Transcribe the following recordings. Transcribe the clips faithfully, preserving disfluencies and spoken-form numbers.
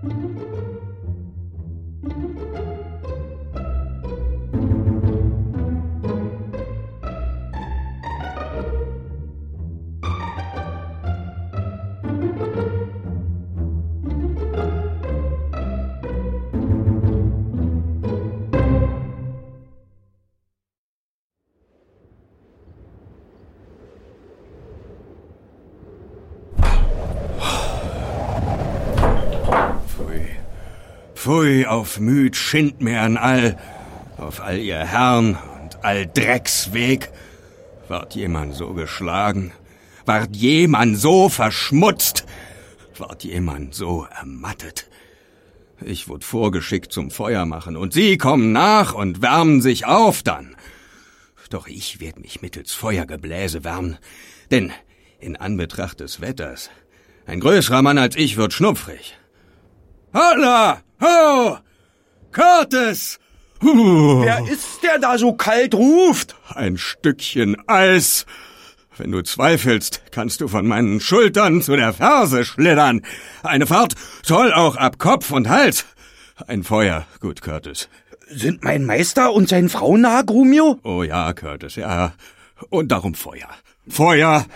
Pfui auf Müd Schindmeeren all, auf all ihr Herrn und all Drecksweg. Ward jemand so geschlagen, ward jemand so verschmutzt, ward jemand so ermattet. Ich wurd vorgeschickt zum Feuer machen, und sie kommen nach und wärmen sich auf dann. Doch ich werd mich mittels Feuergebläse wärmen, denn in Anbetracht des Wetters, ein größerer Mann als ich wird schnupfrig. Holla! Ho! Curtis! Huh. Wer ist der da so kalt ruft? Ein Stückchen Eis. Wenn du zweifelst, kannst du von meinen Schultern zu der Ferse schlittern. Eine Fahrt soll auch ab Kopf und Hals. Ein Feuer, gut, Curtis. Sind mein Meister und sein Frau nah, Grumio? Oh ja, Curtis, ja. Und darum Feuer. Feuer!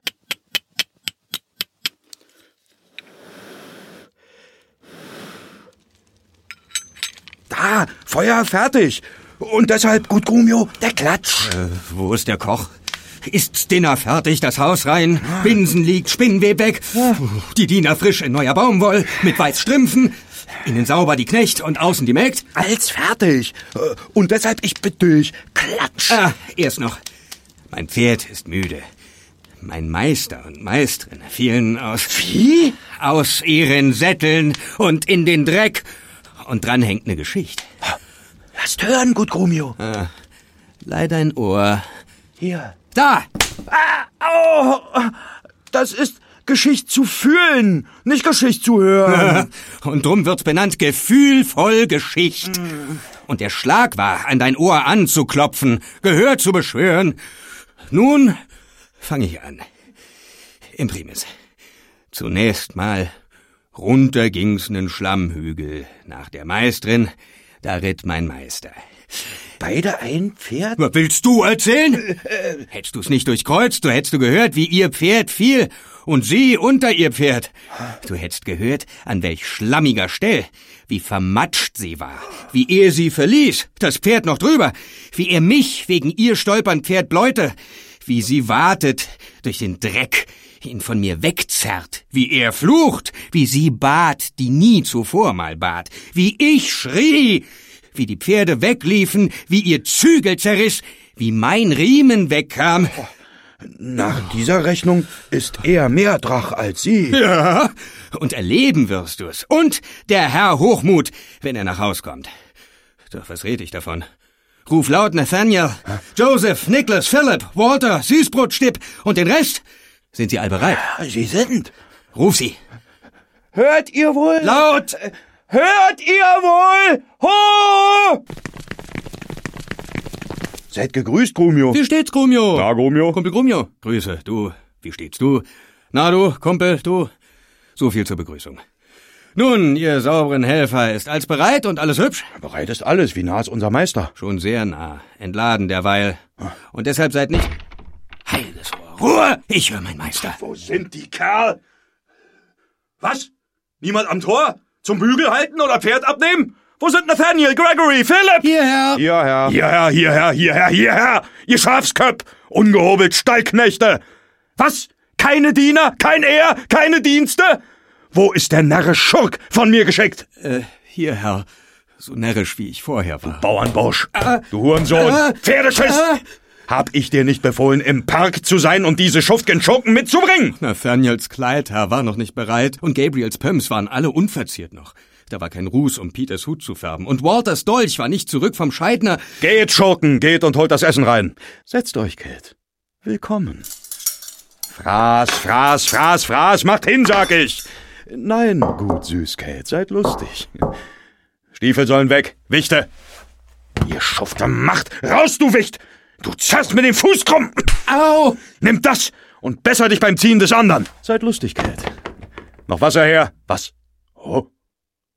Da, Feuer fertig. Und deshalb, gut, Grumio, der Klatsch. Äh, wo ist der Koch? Ist's Dinner fertig, das Haus rein? Binsen liegt, Spinnweb weg. Die Diener frisch in neuer Baumwoll, mit weiß Strümpfen. Innen sauber die Knecht und außen die Mägd. Alles fertig. Und deshalb, ich bitte dich, Klatsch. Ah, erst noch. Mein Pferd ist müde. Mein Meister und Meisterin fielen aus... Wie? Aus ihren Sätteln und in den Dreck. Und dran hängt eine Geschichte. Lasst hören, gut, Grumio. Ah, leih dein Ohr. Hier. Da! Ah, oh, das ist Geschichte zu fühlen, nicht Geschichte zu hören. Und drum wird's benannt gefühlvoll Geschicht. Mm. Und der Schlag war, an dein Ohr anzuklopfen, Gehör zu beschwören. Nun fang ich an. Imprimis. Zunächst mal runter ging's nen Schlammhügel nach der Meisterin, da ritt mein Meister. Beide ein Pferd? Was willst du erzählen? Äh, hättest du's nicht durchkreuzt, du hättest du gehört, wie ihr Pferd fiel und sie unter ihr Pferd. Du hättest gehört, an welch schlammiger Stell, wie vermatscht sie war, wie er sie verließ, das Pferd noch drüber, wie er mich wegen ihr stolpern Pferd bläute, wie sie wartet durch den Dreck, ihn von mir wegzerrt, wie er flucht, wie sie bat, die nie zuvor mal bat, wie ich schrie, wie die Pferde wegliefen, wie ihr Zügel zerriss, wie mein Riemen wegkam. Nach dieser Rechnung ist er mehr Drach als sie. Ja, und erleben wirst du's. Und der Herr Hochmut, wenn er nach Haus kommt. Doch was red ich davon? Ruf laut Nathaniel, Joseph, Nicholas, Philip, Walter, Süßbrotstipp und den Rest. Sind sie all bereit? Sie sind. Ruf sie. Hört ihr wohl? Laut! Hört ihr wohl? Ho! Seid gegrüßt, Grumio. Wie steht's, Grumio? Da, Grumio. Kumpel Grumio. Grüße. Du, wie steht's du? Na du, Kumpel, du. So viel zur Begrüßung. Nun, ihr sauberen Helfer, ist alles bereit und alles hübsch? Bereit ist alles. Wie nah ist unser Meister? Schon sehr nah. Entladen derweil. Und deshalb seid nicht... Heiliges Rohr. Ruhe! Ich höre mein Meister. Wo sind die Kerl? Was? Niemand am Tor? Zum Bügel halten oder Pferd abnehmen? Wo sind Nathaniel, Gregory, Philip? Hierher! Hierher! Hierher, hierher, hierher, hierher! Ihr Schafsköpp! Ungehobelt Stallknechte! Was? Keine Diener? Kein Ehr? Keine Dienste? Wo ist der Närre Schurk von mir geschickt? Äh, hier, Herr. So närrisch, wie ich vorher war. Bauernbursch! Äh, du Hurensohn! Äh, Pferdeschiss! Äh, Hab ich dir nicht befohlen, im Park zu sein und diese schuftigen Schurken mitzubringen? Nathaniels Kleid, Herr, war noch nicht bereit und Gabriels Pumps waren alle unverziert noch. Da war kein Ruß, um Peters Hut zu färben. Und Walters Dolch war nicht zurück vom Scheidner. Geht, Schurken, geht und holt das Essen rein. Setzt euch, Kate. Willkommen. Fraß, fraß, fraß, fraß, macht hin, sag ich. Nein, gut, süß, Kate, seid lustig. Stiefel sollen weg, Wichte. Ihr Schufte, macht, raus, du Wicht! Du zerrst mit dem Fuß krumm! Au! Nimm das und besser dich beim Ziehen des anderen. Seid lustig, Kate. Noch Wasser her. Was? Oh.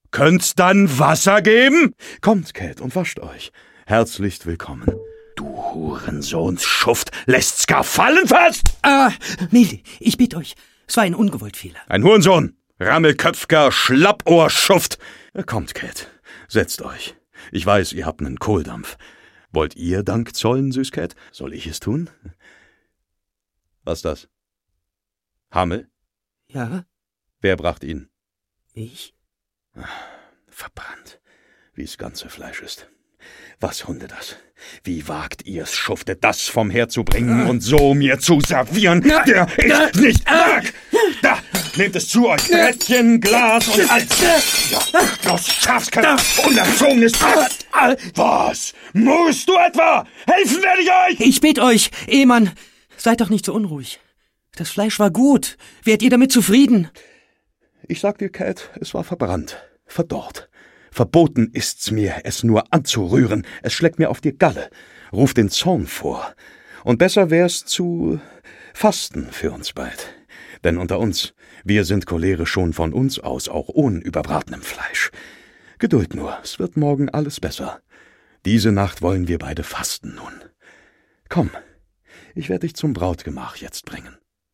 Könnt's dann Wasser geben? Kommt, Kate, und wascht euch. Herzlichst willkommen. Du Hurensohns-Schuft, lässt's gar fallen fast! Ah, Mildy, ich bitte euch, es war ein Ungewolltfehler. Ein Hurensohn, Rammelköpfger, Schlappohrschuft. Kommt, Kate, setzt euch. Ich weiß, ihr habt nen Kohldampf. Wollt ihr Dank zollen, Süß-Kate? Soll ich es tun? Was das? Hammel? Ja? Wer bracht ihn? Ich? Verbrannt, wie's ganze Fleisch ist. Was Hunde das? Wie wagt ihr's, Schufte, das vom Herd zu bringen und so mir zu servieren? Der ist nicht mag! Da, nehmt es zu euch, Brettchen, Glas und alles. Ja, bloß Schafskopf, unerzogenes Pack. Was? Musst du etwa? Helfen werde ich euch! Ich bitte euch, Ehemann, seid doch nicht so unruhig. Das Fleisch war gut. Wärt ihr damit zufrieden? Ich sag dir, Kate, es war verbrannt, verdorrt. Verboten ist's mir, es nur anzurühren. Es schlägt mir auf die Galle, ruft den Zorn vor. Und besser wär's zu fasten für uns beid. Denn unter uns, wir sind cholerisch schon von uns aus, auch ohne überbratenem Fleisch. Geduld nur, es wird morgen alles besser. Diese Nacht wollen wir beide fasten nun. Komm, ich werde dich zum Brautgemach jetzt bringen.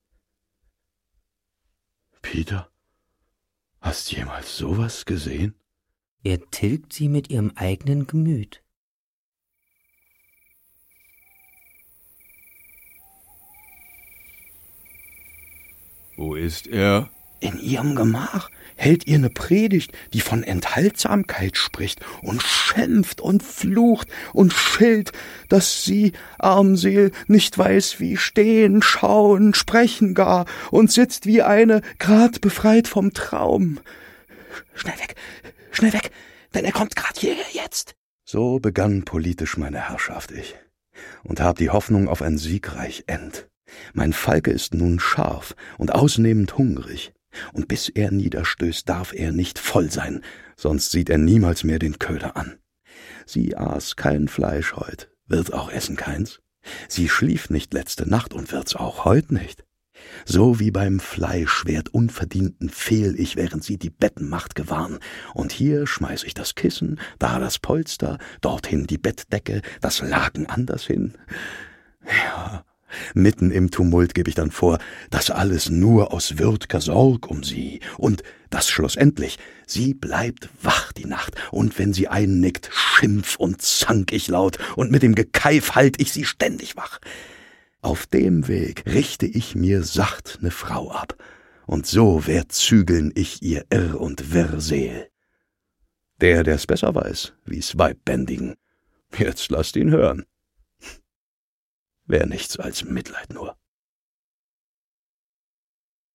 Peter, hast jemals sowas gesehen? Er tilgt sie mit ihrem eigenen Gemüt. Wo ist er? In ihrem Gemach hält ihr ne Predigt, die von Enthaltsamkeit spricht und schimpft und flucht und schilt, dass sie, Armseel, nicht weiß, wie stehen, schauen, sprechen gar und sitzt wie eine, grad befreit vom Traum. Schnell weg, schnell weg, denn er kommt grad hierher jetzt. So begann politisch meine Herrschaft ich und hab die Hoffnung auf ein siegreich End. Mein Falke ist nun scharf und ausnehmend hungrig, und bis er niederstößt, darf er nicht voll sein, sonst sieht er niemals mehr den Köder an. Sie aß kein Fleisch heut, wird auch essen keins. Sie schlief nicht letzte Nacht und wird's auch heut nicht. So wie beim Fleisch werd unverdienten fehl ich, während sie die Bettenmacht gewahren. Und hier schmeiß ich das Kissen, da das Polster, dorthin die Bettdecke, das Laken anders hin. Ja, mitten im Tumult geb ich dann vor, das alles nur aus würd'ger Sorg um sie, und das schlussendlich, sie bleibt wach die Nacht, und wenn sie einnickt, schimpf und zank ich laut, und mit dem Gekeif halt ich sie ständig wach. Auf dem Weg richte ich mir sacht ne Frau ab, und so werd zügeln ich ihr irr und wirr Seel. Der, der's besser weiß, wie's Weib bändigen, jetzt lasst ihn hören. Wär nichts als Mitleid nur.